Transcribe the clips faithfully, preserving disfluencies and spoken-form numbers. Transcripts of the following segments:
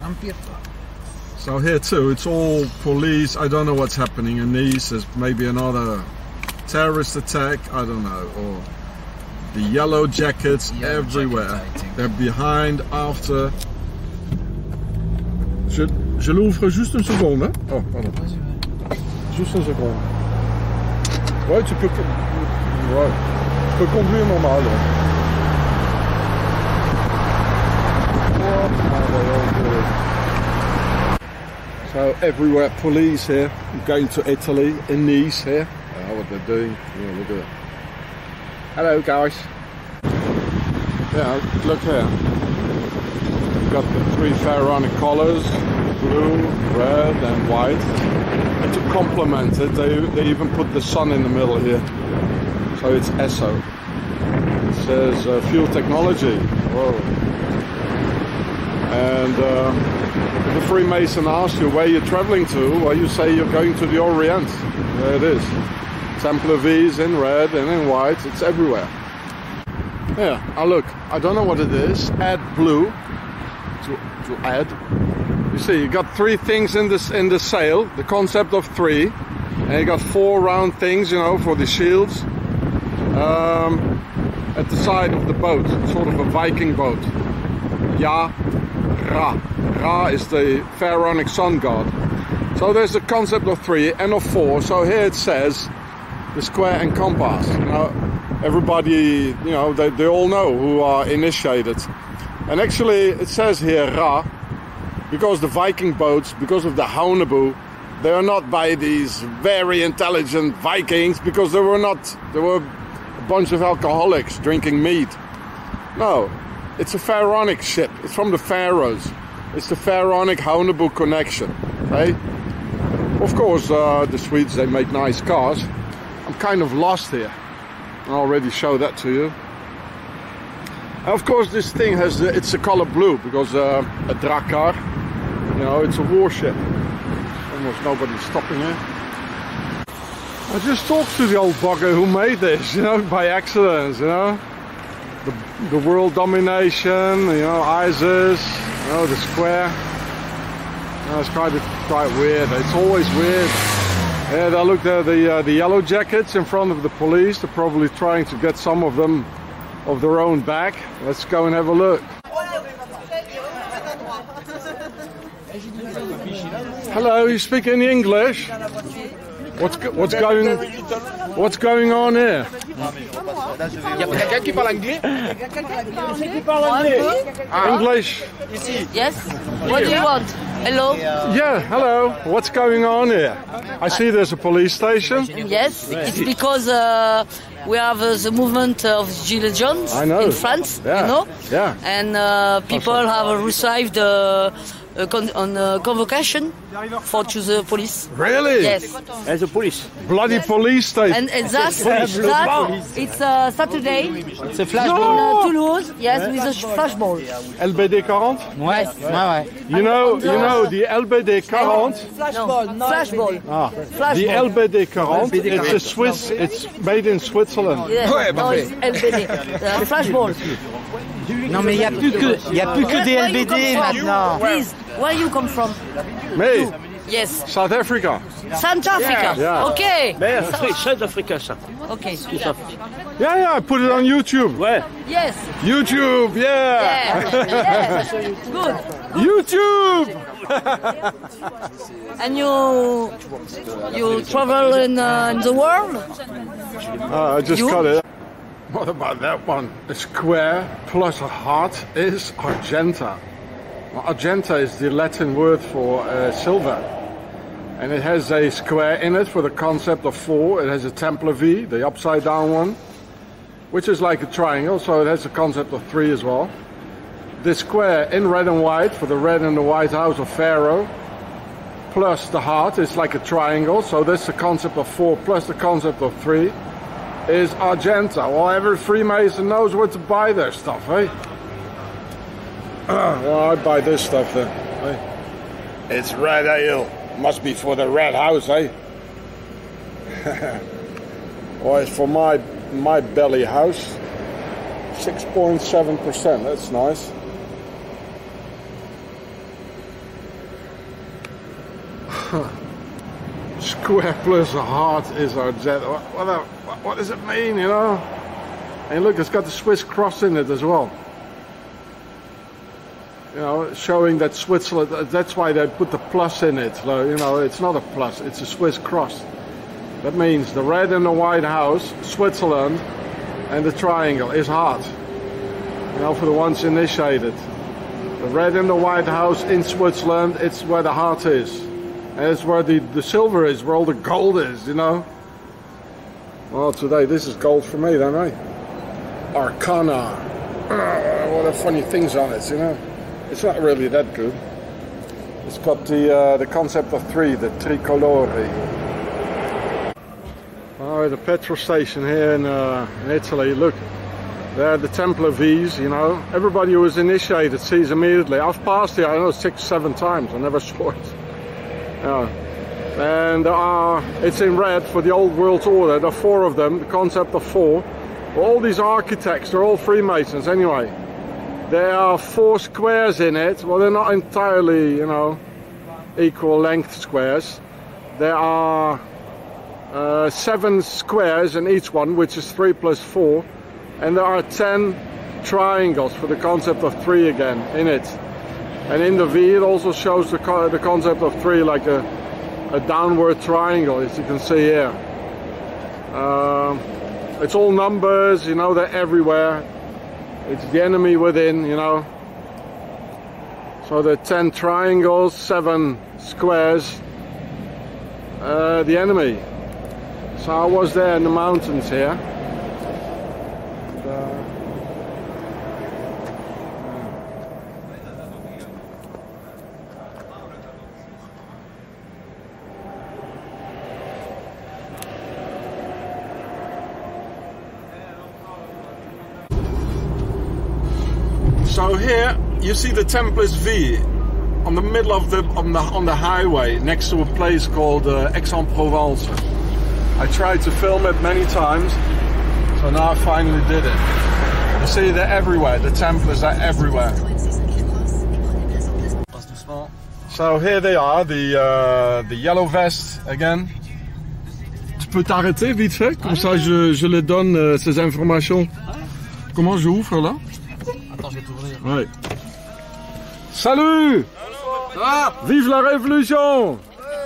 So here too, it's all police. I don't know what's happening in Nice. There's maybe another terrorist attack. I don't know. Or the yellow jackets yellow everywhere. Jacket, they're behind, after. Je, je l'ouvre juste une seconde. Hein? Oh, pardon. Juste une seconde. Ouais, tu peux. Ouais. Tu peux conduire normal. Ouais. So everywhere police here. I'm going to Italy, in Nice here. I know what they're doing. Yeah, look at it. Hello guys. Yeah, look here. We've got the three pharaonic colours, blue, red and white. And to complement it, they, they even put the sun in the middle here. So it's E S O. It says uh, fuel technology. Whoa. And uh, if a Freemason asks you where you're traveling to, well, you say you're going to the Orient. There it is. Templar V's in red and in white. It's everywhere. Yeah, now look, I don't know what it is. Add blue to, to add. You see, you got three things in this in the sail. The concept of three, and you got four round things, you know, for the shields. Um, at the side of the boat, sort of a Viking boat. Ya. Ra. Ra is the pharaonic sun god. So there's the concept of three and of four. So here it says the square and compass. You know, everybody, you know, they, they all know who are initiated. And actually it says here Ra, because the Viking boats, because of the Haunebu, they are not by these very intelligent Vikings, because they were not, they were a bunch of alcoholics drinking mead. No. It's a pharaonic ship. It's from the pharaohs. It's the pharaonic Haunebu connection. Okay? Of course, uh, the Swedes, they make nice cars. I'm kind of lost here. I already showed that to you. And of course, this thing has the, it's the color blue because uh, a Drakkar, you know, it's a warship. Almost nobody's stopping here. I just talked to the old bugger who made this, you know, by accident, you know. The, the world domination, you know, ISIS, you know, the square. You know, it's kind of quite weird. It's always weird. Yeah, they look there, the uh, the yellow jackets in front of the police. They're probably trying to get some of them of their own back. Let's go and have a look. Hello, you speak any English? What's what's going what's going on here? English? Yes? What do you want? Hello? Yeah, hello. What's going on here? I see there's a police station. Yes, it's because uh, we have uh, the movement of Gilets Jaunes in France, yeah. you know? Yeah. And uh, people have received uh, a con on a convocation for to the police. Really? Yes. As a police. Bloody police station. And, and that's, that, it's uh, Saturday. It's a flashball. In uh, Toulouse, yes, with a flashball. L B D forty? Ouais, ouais, ouais. You know, you know the L B D forty? Flashball, no, flashball. Ah, the L B D forty, it's a Swiss, it's made in Switzerland. Yeah, no, it's L B D. Uh, flashball. Non mais il y a plus que il y a plus que des L B D maintenant. Please, where you come from? Me? Yes. South Africa. South Africa. Yeah. Okay. Mais South Africa ça. Okay. Yeah, yeah, I put it on YouTube. Ouais. Yes. YouTube, yeah. Yeah. Yes. Good. YouTube. And you you travel in, uh, in the world? Uh, I just You? got it. What about that one? A square plus a heart is Argenta. Well, Argenta is the Latin word for uh, silver. And it has a square in it for the concept of four. It has a Templar V, the upside down one, which is like a triangle, so it has the concept of three as well. The square in red and white for the red and the white house of Pharaoh, plus the heart is like a triangle, so that's the concept of four plus the concept of three. Is Argenta. Well, every Freemason knows where to buy their stuff, eh? Well, I buy this stuff then. Eh? It's red ale. Must be for the red house, eh? Well, it's for my my belly house. six point seven percent. That's nice. Square plus heart is our jet. What, what, what does it mean, you know? And look, it's got the Swiss cross in it as well. You know, showing that Switzerland, that's why they put the plus in it. You know, it's not a plus, it's a Swiss cross. That means the red and the white house, Switzerland, and the triangle is heart. You know, for the ones initiated. The red and the white house in Switzerland, it's where the heart is. And it's where the, the silver is, where all the gold is, you know. Well, today this is gold for me, then, eh? Arcana. Oh, what a funny things on it, you know. It's not really that good. It's got the uh, the concept of three, the tricolore. Oh, the petrol station here in, uh, in Italy. Look, there are the Templar V's. You know, everybody who is initiated sees immediately. I've passed here, I don't know, six, seven times. I never saw it. Yeah. And there are, it's in red for the old world order. There are four of them. The concept of four. All these architects, they're all Freemasons anyway. There are four squares in it. Well, they're not entirely, you know, equal length squares. There are uh, seven squares in each one, which is three plus four. And there are ten triangles for the concept of three again in it. And in the V, it also shows the, co the concept of three, like a, a downward triangle, as you can see here. Um, it's all numbers, you know, they're everywhere. It's the enemy within, you know. So there are ten triangles, seven squares, uh, the enemy. So I was there in the mountains here. And, uh, So here you see the Templars V on the middle of the on the on the highway next to a place called uh, Aix-en-Provence. I tried to film it many times, so now I finally did it. You see, they're everywhere. The Templars are everywhere. So here they are, the uh, the yellow vest again. Tu peux t'arrêter vite fait, comme ça je je les donne euh, ces informations. Comment je ouvre là? Attends, je vais t'ouvrir. Ouais. Salut! Ah, vive la révolution!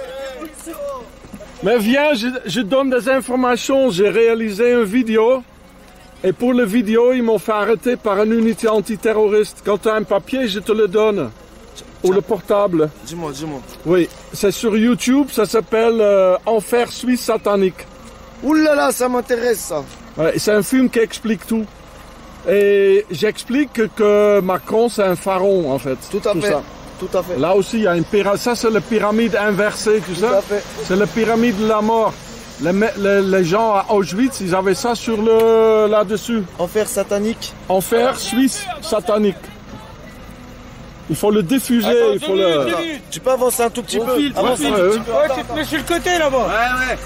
Mais viens, je, je donne des informations. J'ai réalisé une vidéo. Et pour la vidéo, ils m'ont fait arrêter par une unité antiterroriste. Quand tu as un papier, je te le donne. Ou le portable. Dis-moi, dis-moi. Oui, c'est sur YouTube. Ça s'appelle euh, Enfer Suisse Satanique. Ouh là là, ça m'intéresse ça. Ouais, c'est un film qui explique tout. Et j'explique que Macron c'est un pharaon en fait. Tout à tout fait. Ça. Tout à fait. Là aussi il y a une pyramide. Ça c'est la pyramide inversée, tu sais. Tout à fait. C'est la pyramide de la mort. Les, les, les gens à Auschwitz, ils avaient ça sur le là-dessus. Enfer satanique. Enfer suisse satanique. Il faut le diffuser. Attends, il faut le. Attends, tu peux avancer un tout petit peu. Fil, Avance un ouais, tout ouais. petit peu. Ouais, tu te mets sur le côté là-bas. Ouais, ouais.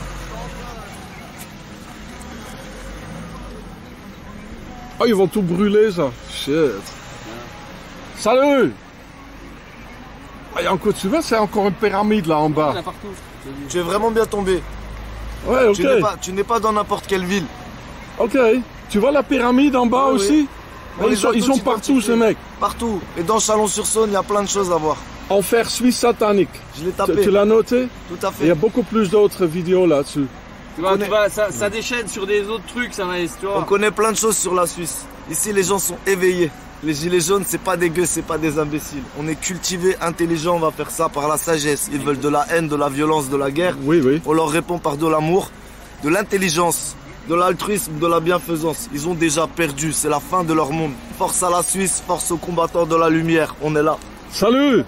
Oh, ils vont tout brûler ça. Shit. Salut. Ah, et encore, tu vois, c'est encore une pyramide là en bas. Tu es vraiment bien tombé. Ouais, ok. Tu n'es pas, tu n'es pas dans n'importe quelle ville. Ok. Tu vois la pyramide en bas Ouais, aussi? oui. Ouais, ils sont, ils sont partout ces mecs. Partout. Et dans Chalon-sur-Saône, il y a plein de choses à voir. Enfer Suisse Satanique. Je l'ai Tu, tapé. tu l'as noté? Tout à Il y a fait. beaucoup plus d'autres vidéos là-dessus. Tu vois, connaît- tu vois, ça, ça déchaîne sur des autres trucs, ça, Maïs, tu On vois. connaît plein de choses sur la Suisse. Ici, les gens sont éveillés. Les gilets jaunes, c'est pas des gueux, c'est pas des imbéciles. On est cultivés, intelligents, on va faire ça par la sagesse. Ils veulent de la haine, de la violence, de la guerre. Oui, oui. On leur répond par de l'amour, de l'intelligence, de l'altruisme, de la bienfaisance. Ils ont déjà perdu, c'est la fin de leur monde. Force à la Suisse, force aux combattants de la lumière, on est là. Salut!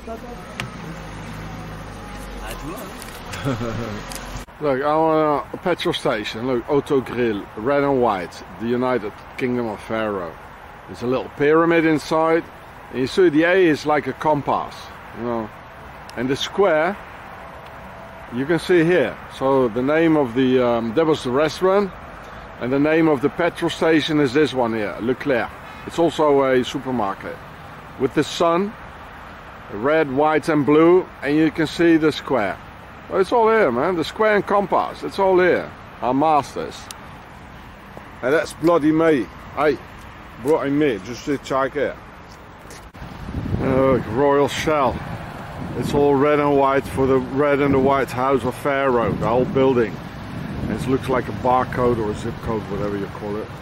Look, our uh, petrol station, look, Auto Grill, red and white, the United Kingdom of Pharaoh. There's a little pyramid inside, and you see the A is like a compass, you know, and the square, you can see here. So the name of the, um, that was the restaurant, and the name of the petrol station is this one here, Leclerc. It's also a supermarket. With the sun, red, white and blue, and you can see the square. Well, it's all here, man. The square and compass, it's all here. Our masters. And that's bloody me. Hey, bloody me. Just check here. Look, Royal Shell. It's all red and white for the red and the white house of Pharaoh, the whole building. And it looks like a barcode or a zip code, whatever you call it.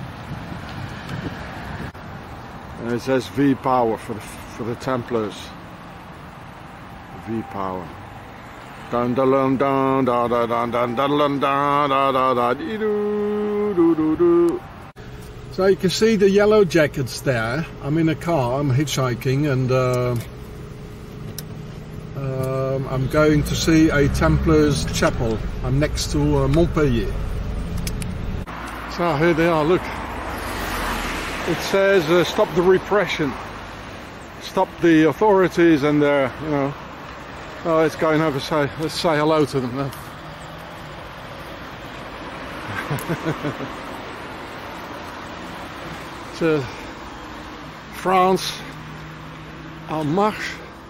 And it says V power for the for the Templars. V power. Dun dun dun dun dun dun dun dun dun dun dun dun dun. So you can see the yellow jackets there. I'm in a car, I'm hitchhiking, and uh, um, I'm going to see a Templars chapel. I'm next to uh, Montpellier. So here they are, look. It says uh, stop the repression. Stop the authorities and their, you know. Oh, let's go and have a say. Let's say hello to them then. It's uh, France en marche.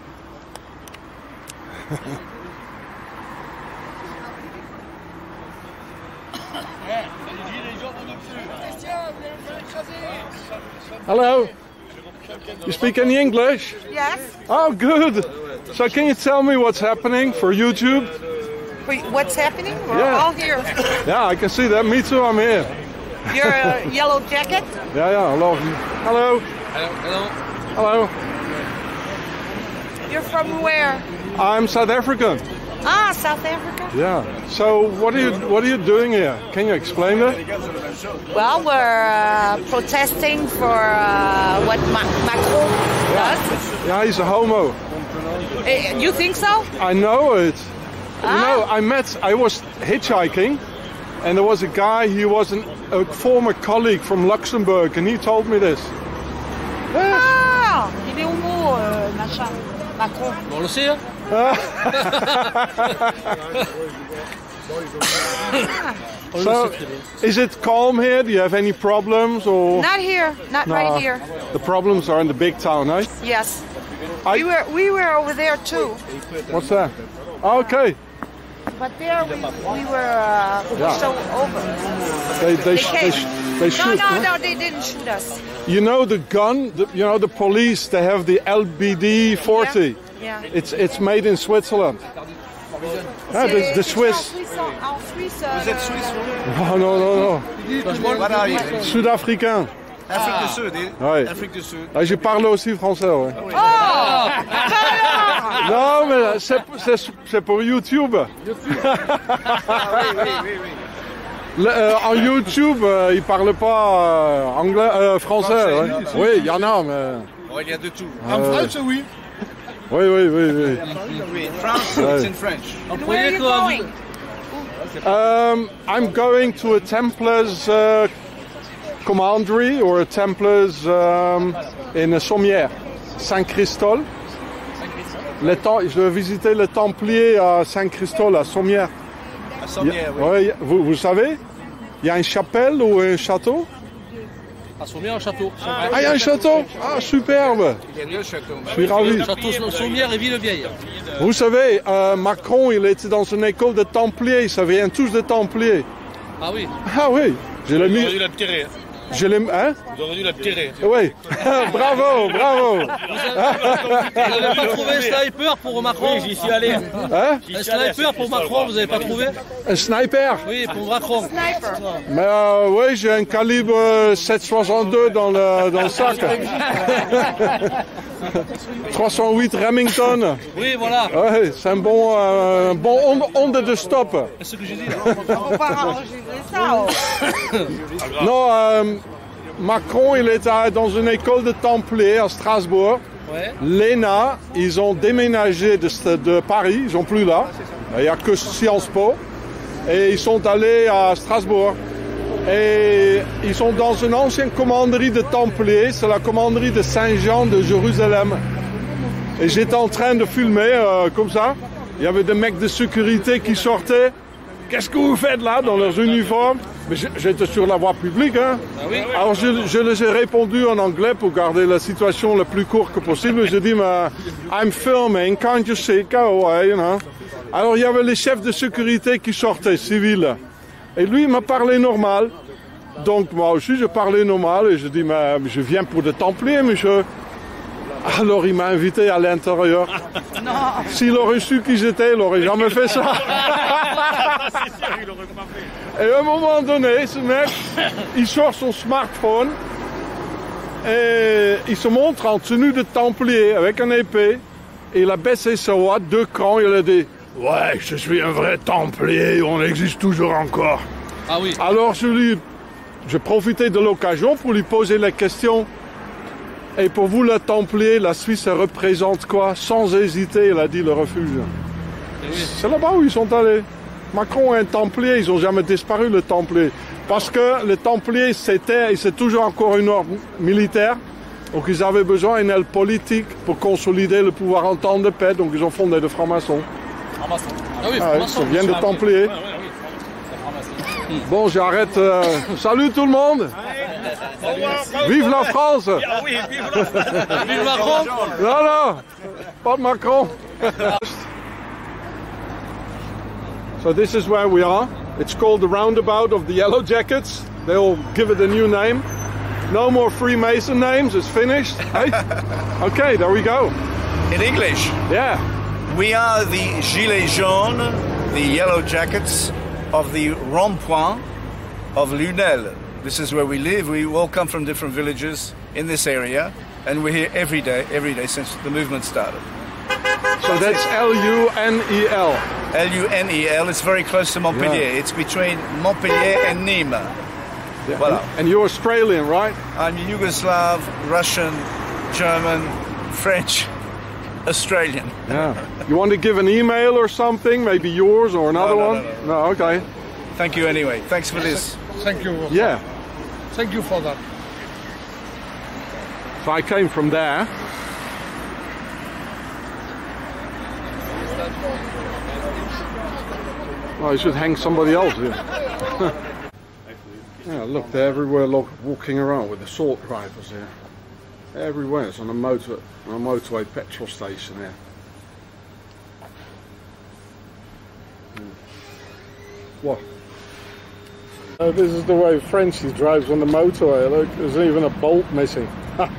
Hello. You speak any English? Yes. Oh, good. So can you tell me what's happening for YouTube? Wait, what's happening? We're Yeah. all here. Yeah, I can see that. Me too, I'm here. Your uh, yellow jacket? Yeah, yeah, hello. Hello. Hello, hello. Hello. You're from where? I'm South African. Ah, South Africa. Yeah. So what are you what are you doing here? Can you explain that? Well, we're uh, protesting for uh, what Ma- Macron does. Yeah, he's a homo. Uh, you think so? I know it. You Ah. know, I met, I was hitchhiking, and there was a guy, he was an, a former colleague from Luxembourg, and he told me this. Yes. Ah, il est homo, euh, machin. Macron. On le sait, hein? So, is it calm here? Do you have any problems, or? Not here, not No. right here. The problems are in the big town, eh? Yes. I- We were we were over there too, What's that? Okay. but there we, we were uh, Yeah. so over. They, they, sh- they, came. sh- they No, shoot, no, huh? no, they didn't shoot us. You know the gun, the, you know the police, they have the L B D forty. Yeah. It's it's made in Switzerland. Ah, the, the Swiss. En Suisse, euh, Vous êtes suisse, Oh non, non, non. Voilà, Sud-africain. Afrique du Sud, hein? Ouais. Afrique du Sud. Ah, je parle aussi français, ouais. Oh, bah alors. Non, mais c'est, c'est, c'est pour YouTube. Ah oui, oui, oui, oui. Le- euh, en YouTube, euh, ils parlent pas euh, anglais, euh, français. Français, Ouais. non, c'est- Oui, il y en a, mais. Oh, il y a de tout. En France, oui. Oui, oui, oui, oui. Oui, France, Ouais. it's in French. And where are you going? Um, I'm going to a Templars uh, commandery or a Templars um, in a Sommières, Saint-Christol. Les tem- je vais visiter les Templiers à Saint-Christol, à Sommières. À Sommières, oui. Ouais, vous, vous savez, il y a une chapelle ou un château. À Sommières, un château. Ah, il y a un château. Ah, superbe. Il y a deux châteaux. Je suis ravi. Château Sommières et Villevieille. Vous savez, euh, Macron, il était dans une école de Templiers. Ça vient tous des Templiers. Ah oui. Ah oui, je l'ai mis. Vous auriez dû la tirer. Je l'ai, hein? Vous auriez dû la tirer. Oui. Bravo, bravo. Vous n'avez pas trouvé un sniper pour Macron? Oui, j'y suis allé. Hein? Un sniper pour Macron, vous n'avez pas trouvé? Un sniper? Oui, pour Macron. Sniper. Mais euh, oui, j'ai un calibre euh, sept soixante-deux dans le, dans le sac. trois cent huit Remington. Oui, voilà. Ouais, c'est un bon, euh, un bon onde, onde de stop. C'est ce que j'ai dit. On va enregistrer ça. Oh. Non, euh, Macron, il est à- dans une école de Templiers à Strasbourg. Ouais. L'E N A, ils ont déménagé de, de Paris, ils sont plus là. Il n'y a que Sciences Po. Et ils sont allés à Strasbourg. Et ils sont dans une ancienne commanderie de Templiers, c'est la commanderie de Saint-Jean de Jérusalem. Et j'étais en train de filmer euh, comme ça. Il y avait des mecs de sécurité qui sortaient. qu'est-ce que vous faites là dans leurs uniformes? Mais j'étais sur la voie publique, hein. Ah oui. Alors je, je les ai répondu en anglais pour garder la situation le plus courte que possible. J'ai dit, mais I'm filming, can't you see, go away, you know. Alors il y avait les chefs de sécurité qui sortaient, civils. Et lui, il m'a parlé normal. Donc moi aussi, je parlais normal et je dis, mais je viens pour des Templiers, monsieur. Alors il m'a invité à l'intérieur. S'il aurait su qui j'étais, il n'aurait jamais fait ça. Et à un moment donné, ce mec, il sort son smartphone et il se montre en tenue de Templier avec un épée. Et il a baissé sa voix, deux crans, il a dit « Ouais, je suis un vrai Templier, on existe toujours encore. » Ah oui. Alors je lui, j'ai profité de l'occasion pour lui poser la question. Et pour vous, le Templier, la Suisse, ça représente quoi? Sans hésiter, il a dit le refuge. Oui. C'est là-bas où ils sont allés. Macron est un Templier, ils n'ont jamais disparu, le Templier. Parce que le Templier, c'était, et c'est toujours encore une ordre militaire. Donc ils avaient besoin d'une aile politique pour consolider le pouvoir en temps de paix. Donc ils ont fondé le franc-maçon. Franc-maçon. Ah oui, ah, franc-maçon. Ça vient de Templier. Ouais, ouais, oui. Bon, j'arrête. Euh... Salut tout le monde. Vive la France. Ah oui, vive la France. Vive Macron. Non, non, pas Macron. So this is where we are. It's called the roundabout of the Yellow Jackets. They'll give it a new name. No more Freemason names, it's finished. Hey? Okay, there we go. In English, Yeah. we are the Gilets jaunes, the Yellow Jackets of the Rond-Point of Lunel. This is where we live. We all come from different villages in this area, and we're here every day, every day since the movement started. So that's L U N E L. L U N E L, it's very close to Montpellier. Yeah. It's between Montpellier and Nîmes. Yeah. Voilà. And you're Australian, right? I'm Yugoslav, Russian, German, French, Australian. Yeah. You want to give an email or something? Maybe yours or another No, no, one? no, no. No, okay. Thank you anyway. Thanks for this. Thank you. Yeah. Thank you for that. So I came from there. Well, I should hang somebody else here. Yeah, look, they're everywhere look, walking around with assault rifles here. Everywhere. It's on a motor, on a motorway petrol station here. Hmm. What? Oh, this is the way Frenchie drives on the motorway. Look, there's even a bolt missing.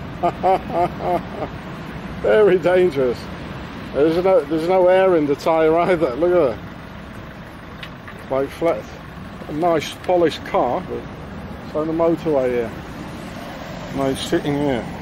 Very dangerous. There's no, there's no air in the tyre either. Look at that. Like flat, a nice polished car, but it's on the motorway here. Nice sitting here.